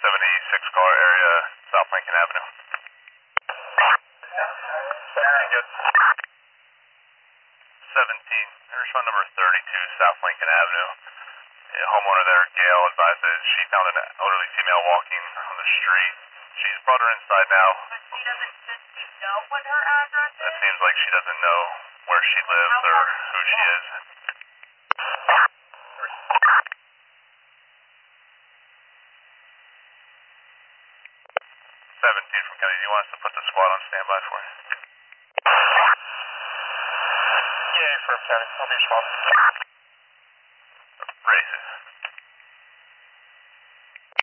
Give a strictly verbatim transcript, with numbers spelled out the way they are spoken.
seventy-six car area, South Lincoln Avenue. Very good. seventeen, respond number thirty-two, South Lincoln Avenue. A homeowner there, Gail, advised that she found an elderly female walking on the street. She's brought her inside now. But she doesn't, does she know what her address is? It seems like she doesn't know where she lives or who she is. seventeen from Kennedy, do you want us to put the squad on standby for you? Yeah, for a County, I'll be responsible. Races.